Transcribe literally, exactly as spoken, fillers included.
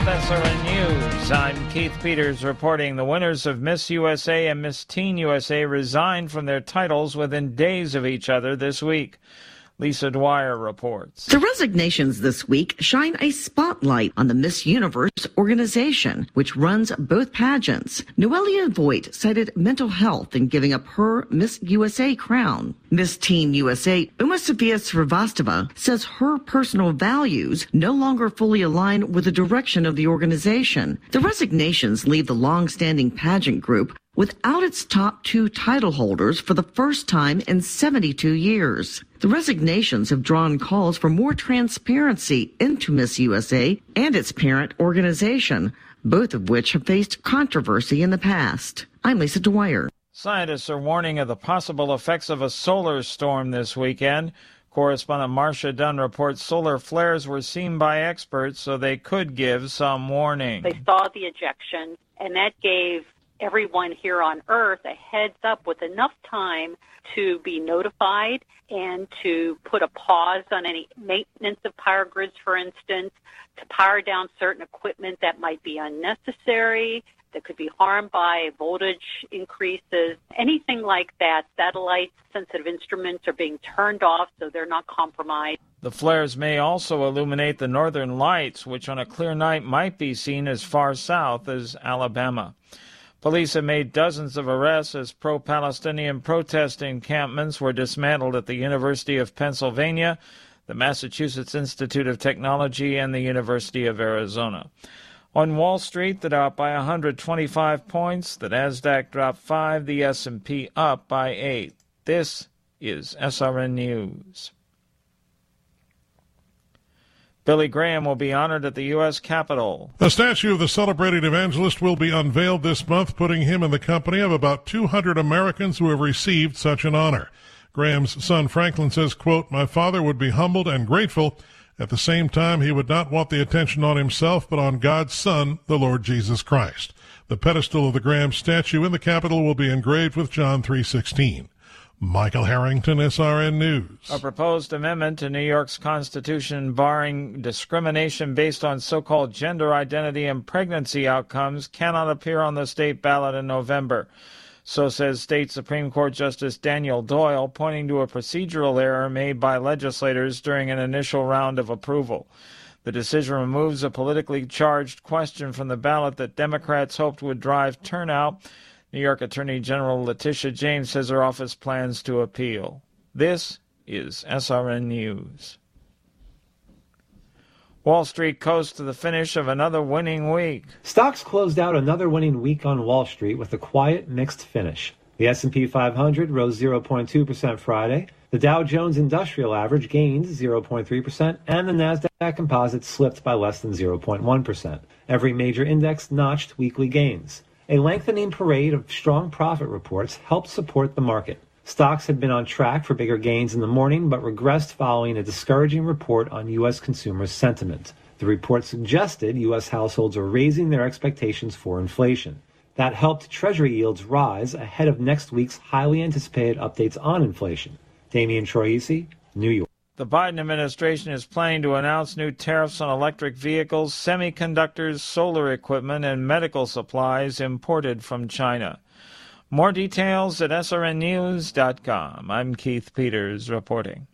with S R N News. I'm Keith Peters reporting the winners of Miss U S A and Miss Teen U S A resigned from their titles within days of each other this week. Lisa Dwyer reports. The resignations this week shine a spotlight on the Miss Universe organization, which runs both pageants. Noelia Voigt cited mental health in giving up her Miss U S A crown. Miss Teen U S A, Uma Sofia Srivastava, says her personal values no longer fully align with the direction of the organization. The resignations leave the long-standing pageant group without its top two title holders for the first time in seventy-two years. The resignations have drawn calls for more transparency into Miss U S A and its parent organization, both of which have faced controversy in the past. I'm Lisa Dwyer. Scientists are warning of the possible effects of a solar storm this weekend. Correspondent Marcia Dunn reports solar flares were seen by experts, so they could give some warning. They saw the ejection, and that gave everyone here on Earth a heads up with enough time to be notified and to put a pause on any maintenance of power grids, for instance, to power down certain equipment that might be unnecessary, that could be harmed by voltage increases, anything like that. Satellite-sensitive instruments are being turned off so they're not compromised. The flares may also illuminate the northern lights, which on a clear night might be seen as far south as Alabama. Police have made dozens of arrests as pro-Palestinian protest encampments were dismantled at the University of Pennsylvania, the Massachusetts Institute of Technology, and the University of Arizona. On Wall Street, the Dow up by one hundred twenty-five points, the Nasdaq dropped five, the S and P up by eight. This is S R N News. Billy Graham will be honored at the U S Capitol. A statue of the celebrated evangelist will be unveiled this month, putting him in the company of about two hundred Americans who have received such an honor. Graham's son Franklin says, quote, "My father would be humbled and grateful. At the same time, he would not want the attention on himself, but on God's Son, the Lord Jesus Christ." The pedestal of the Graham statue in the Capitol will be engraved with John three sixteen. Michael Harrington, S R N News. A proposed amendment to New York's Constitution barring discrimination based on so-called gender identity and pregnancy outcomes cannot appear on the state ballot in November. So says State Supreme Court Justice Daniel Doyle, pointing to a procedural error made by legislators during an initial round of approval. The decision removes a politically charged question from the ballot that Democrats hoped would drive turnout. New York Attorney General Letitia James says her office plans to appeal. This is S R N News. Wall Street coasts to the finish of another winning week. Stocks closed out another winning week on Wall Street with a quiet, mixed finish. The S and P five hundred rose zero point two percent Friday. The Dow Jones Industrial Average gained zero point three percent, and the Nasdaq Composite slipped by less than zero point one percent. Every major index notched weekly gains. A lengthening parade of strong profit reports helped support the market. Stocks had been on track for bigger gains in the morning, but regressed following a discouraging report on U S consumers' sentiment. The report suggested U S households are raising their expectations for inflation. That helped Treasury yields rise ahead of next week's highly anticipated updates on inflation. Damian Troisi, New York. The Biden administration is planning to announce new tariffs on electric vehicles, semiconductors, solar equipment, and medical supplies imported from China. More details at S R N news dot com. I'm Keith Peters reporting.